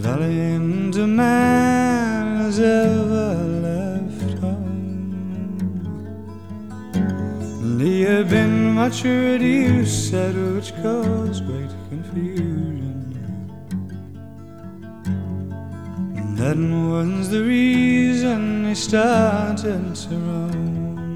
valiant a man as ever left home, and he had been much reduced, at which caused great confusion. And that was the reason he started to roam.